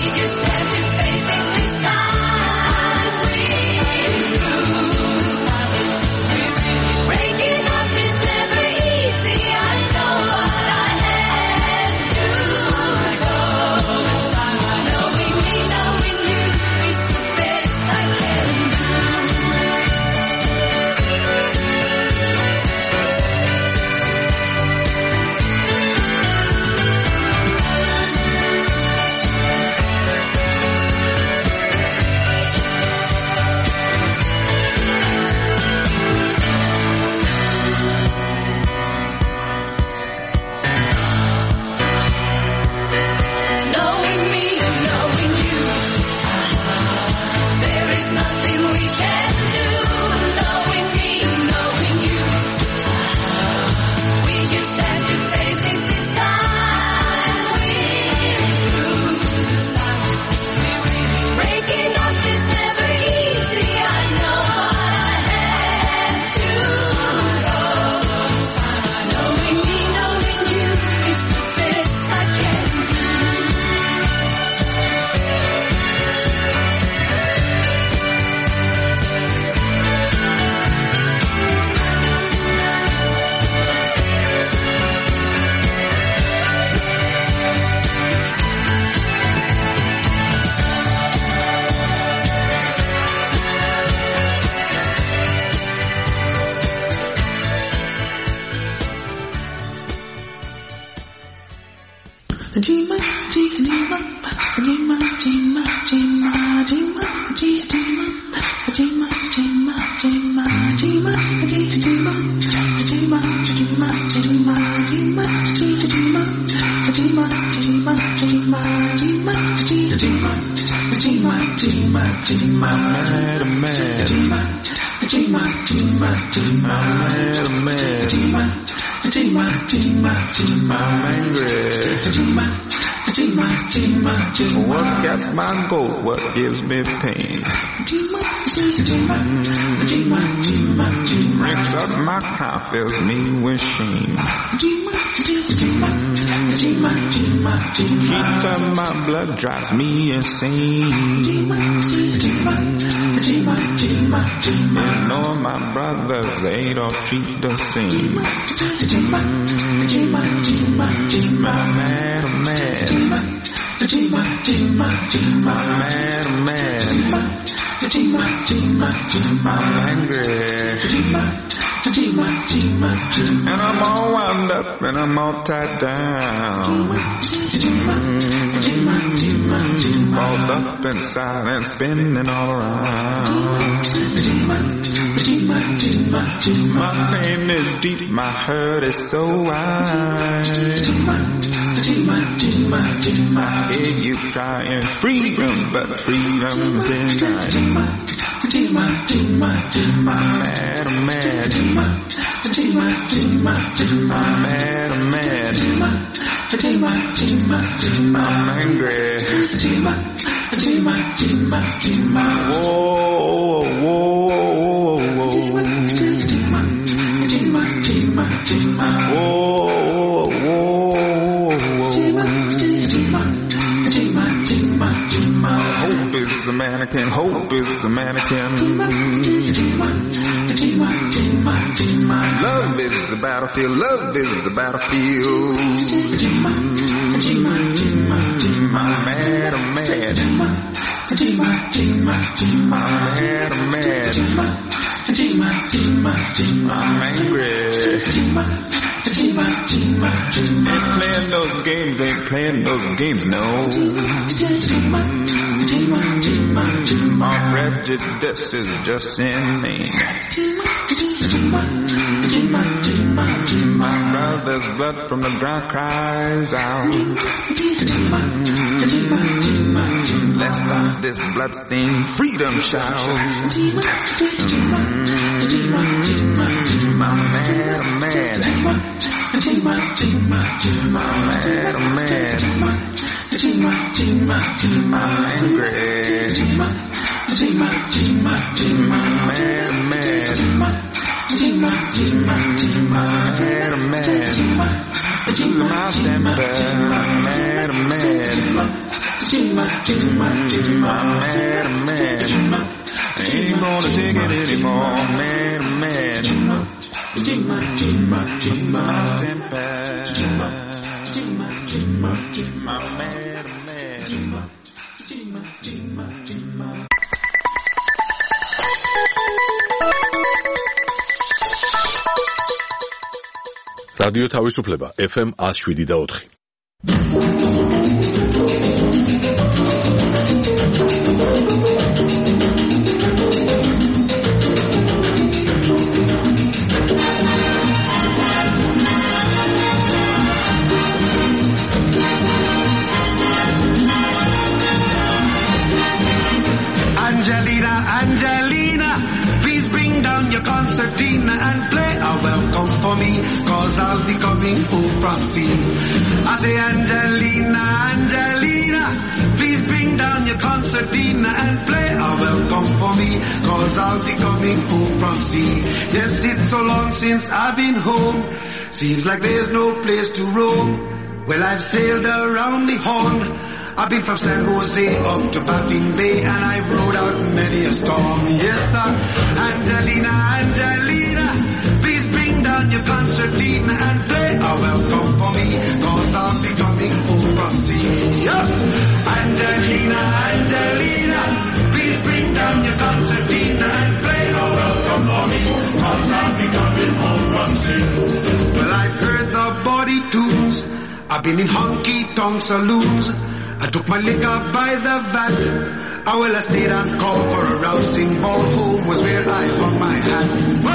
What gets my goat, what gives me pain? Breaks up my crown, fills me with shame. Heat of my blood drives me insane. And all my brothers, they don't treat the same. My man, oh man. I'm mad, I'm mad. I'm angry. And I'm all wound up and I'm all tied down. Balled up inside and spinning all around. My pain is deep, my hurt is so wide. I hear you crying freedom, but freedom's denied. I'm mad, I'm mad. I'm mad, I'm mad. I'm angry. Whoa, whoa, whoa, whoa. Whoa, whoa. Hope is the mannequin, hope is the mannequin. Love is the battlefield, love is the battlefield. I'm mad, I'm mad. I'm mad, I'm mad. I'm angry. Ain't playing those games, ain't playing those games, no. My prejudice is just inane. My brother's blood from the ground cries out. Let's stop this bloodstained freedom shout. I'm mad, I'm mad. I'm mad, I'm mad. I'm angry. I'm mad, I'm mad. I'm mad, I'm mad. Losing my temper. I'm mad, I'm mad. man, man. Ain't gonna take it anymore, man, man. რადიო თავისუფლება ეფ ემ one oh seven და four. Angelina, Angelina, please bring down your concertina and play a welcome for me, cause I'll be coming home from sea. I say Angelina, Angelina, please bring down your concertina and play a welcome for me, cause I'll be coming home from sea. Yes, it's so long since I've been home, seems like there's no place to roam. Well, I've sailed around the Horn, I've been from San Jose up to Baffin Bay, and I've rode out many a storm. Yes, sir. Angelina, Angelina, please bring down your concertina and play a welcome for me, cause I'll be coming home from sea. Yeah. Angelina, Angelina, please bring down your concertina and play a welcome for me, cause I'll be coming home from sea. Well, I've heard the body tunes, I've been in honky-tonk saloons, I took my liquor by the vat. I will I stayed and called for a rousing ball. Home was where I hung my hat.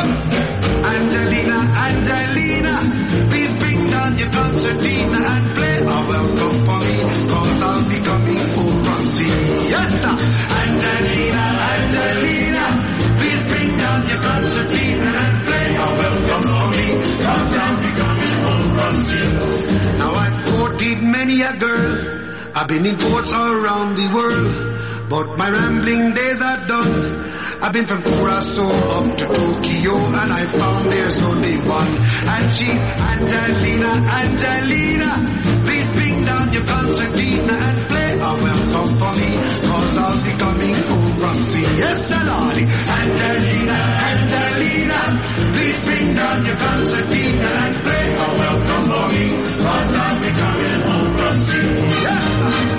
Angelina, Angelina, please bring down your concertina and play a welcome for me, cause I'll be coming home from sea. Yes, sir. Angelina, Angelina, please bring down your concertina and play a welcome for me, cause I'll be coming home from sea. Now I've courted many a girl, I've been in ports around the world, but my rambling days are done. I've been from Curacao up to Tokyo, and I found there's only one, and she's Angelina, Angelina. Please bring down your concertina and play a welcome for me, cause I'll be coming home from sea. Yes, Lordy. Angelina, Angelina, please bring down your concertina and play a welcome for me, cause I'll be coming home from sea. Yes,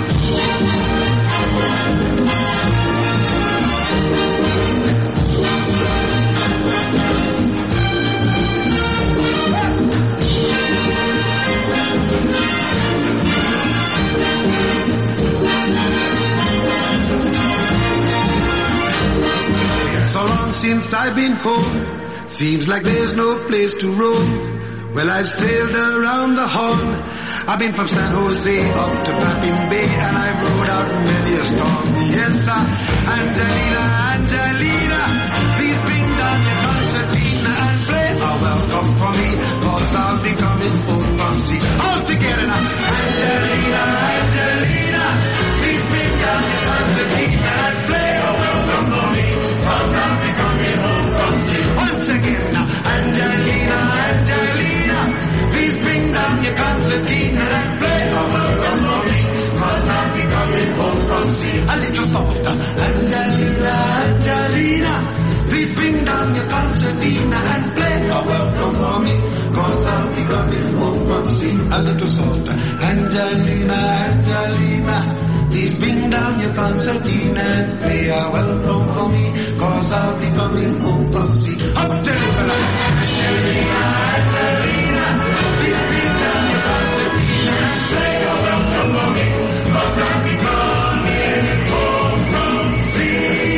so long since I've been home, seems like there's no place to roam. Well, I've sailed around the Horn, I've been from San Jose up to Baffin Bay, and I've rode out many a storm. Yes, sir. Angelina, Angelina, please bring down your concertina and play a welcome for me, cause I'll be coming home from sea. All together now. Angelina, Angelina, please bring down your concertina and play a welcome for me, cause I'll be coming home from sea. Once again now. Angelina, Angelina, please bring down your concertina and play a welcome for me, cause I'll be coming home from sea. A little softer. Angelina, Angelina, please bring down your concertina and play a welcome for me, cause I'll be coming home from sea. A little softer. Angelina, Angelina, please bring down your concertina and play a welcome for me, cause I'll be coming home from sea. Up to the fella. Angelina, Angelina, please bring down your concertina and play a welcome for me, cause I'll be coming home from sea.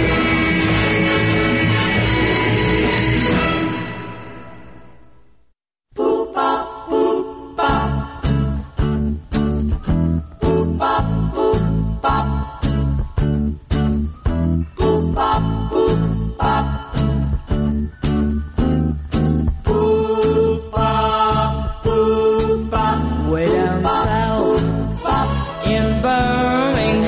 Way down south in Birmingham.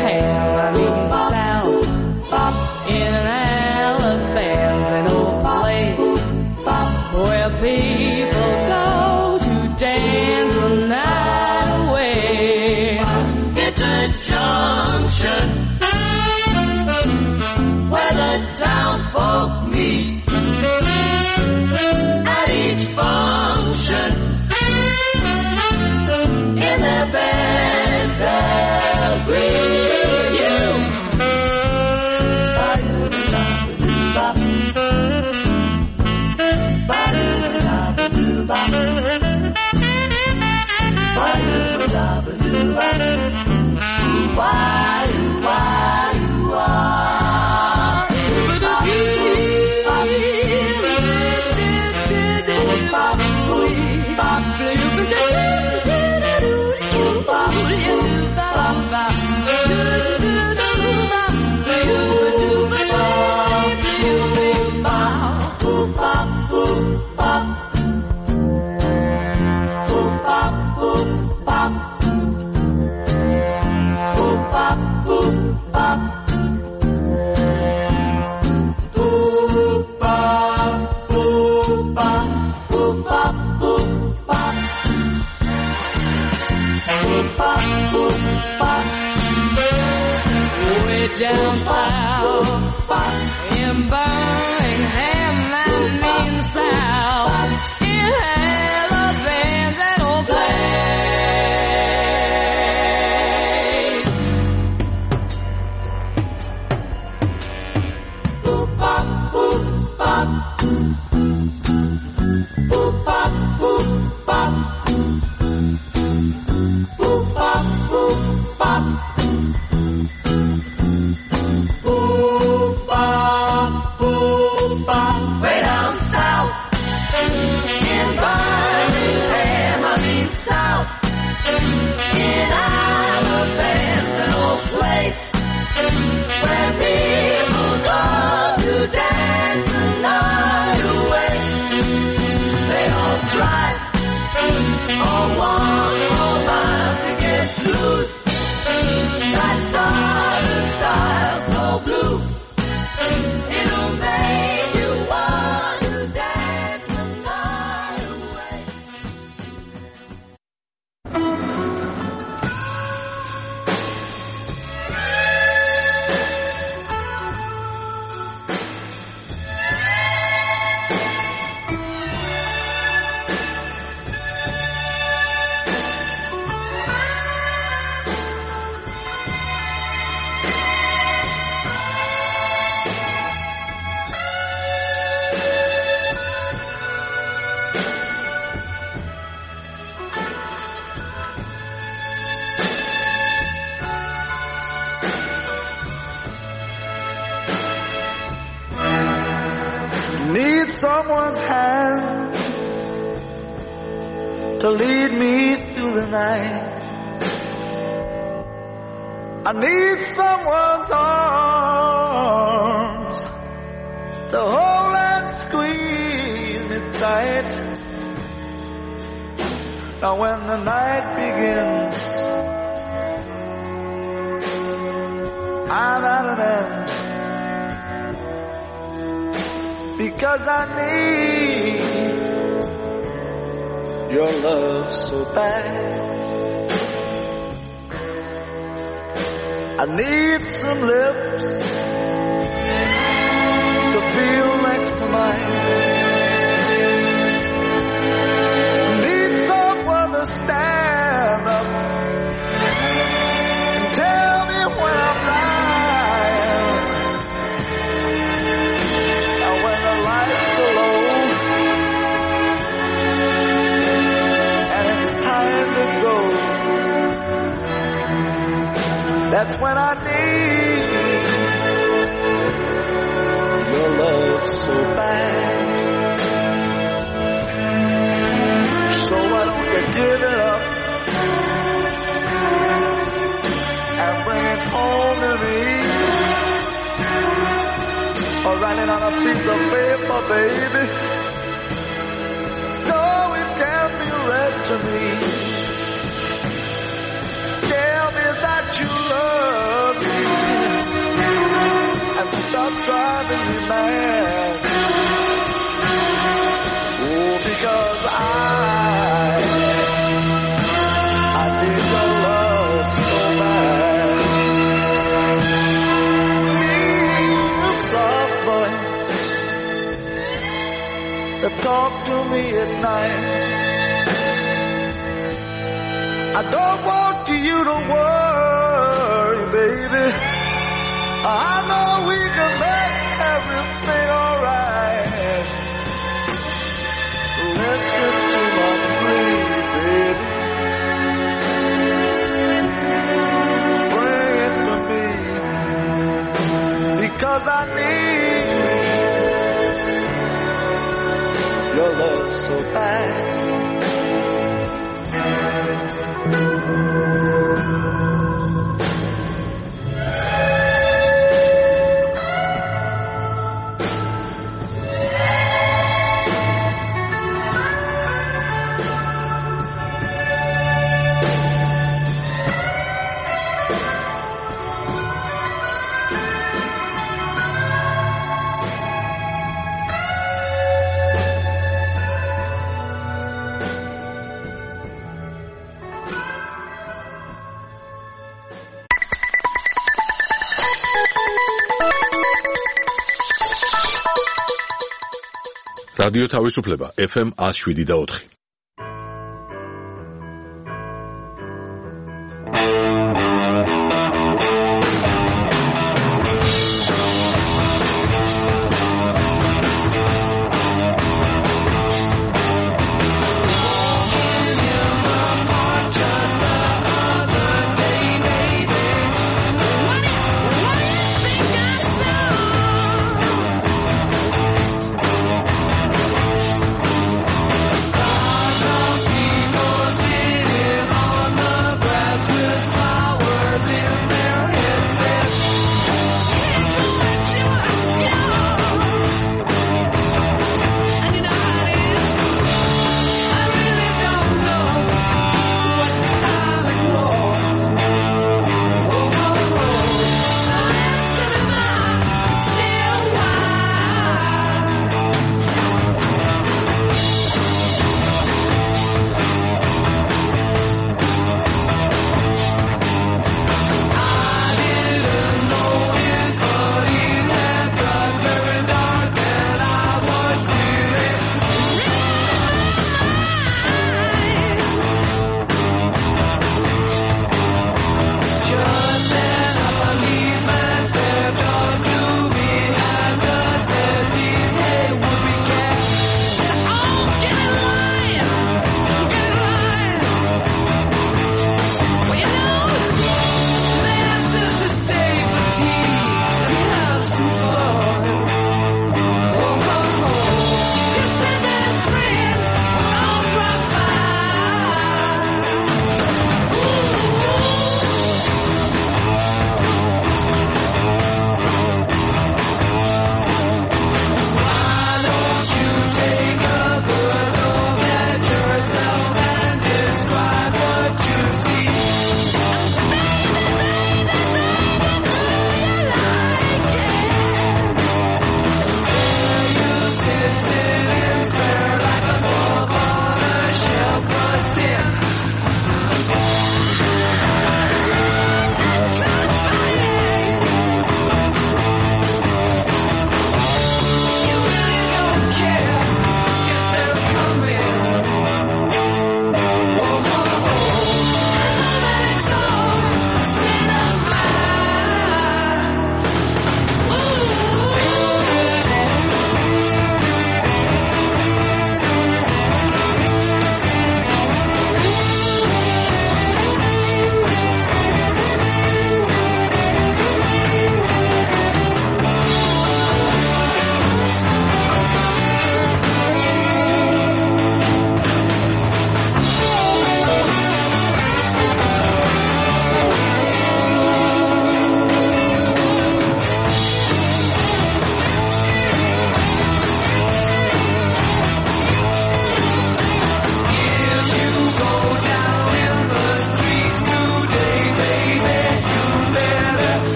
Down south in Birmingham, that means south in Alabama, that old place. Boop bop, boop bop, boop bop, boop bop, boop bop, boop bop. Way down south in Birmingham, I mean south in Alabama's an old place where people go to dance the night away. They all drive or walk all miles to get blues. That southern style so blue. It'll make you want to dance the night away. Need someone's hand to lead me through the night. I need someone's arms to hold and squeeze me tight. Now when the night begins, I'm at an end. Because I need your love so bad. I need some lips to feel next to mine. I need someone to stand up and tell me when I'm lying. That's when I need your love so bad. So why don't you give it up and bring it home to me? Or write it on a piece of paper, baby, so it can be read to me. That you love me and stop driving me mad. Oh, because I I need your love so bad. Need a soft voice that talk to me at night. I don't want you to worry, baby. I know we can make everything alright. Listen to my plea, baby. Bring it to me, because I need your love so bad. რადიო თავისუფლება ეფ ემ one oh seven და four. Oh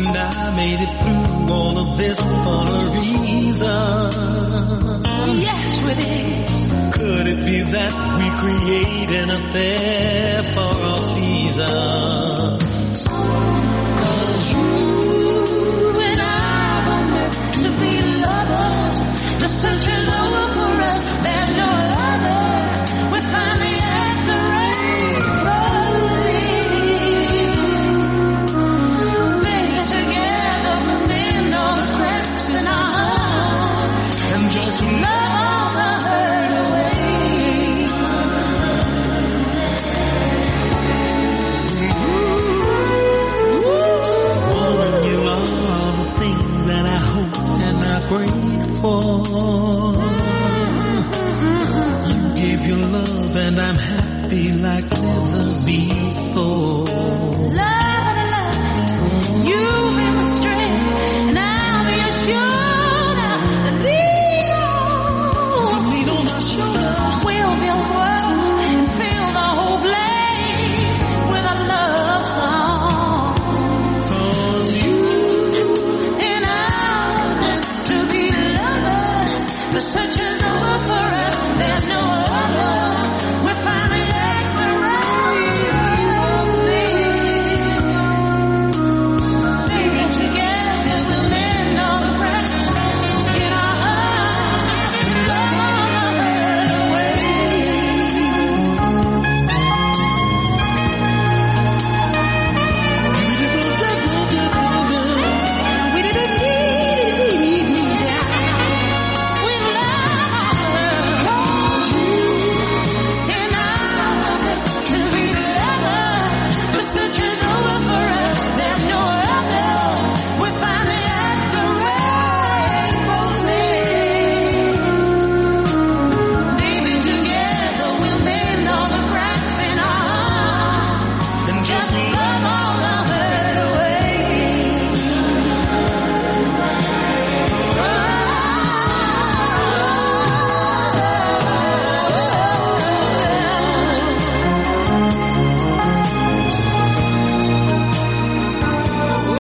and I made it through all of this for a reason. Yes, we did. Could it be that we create an affair for all seasons?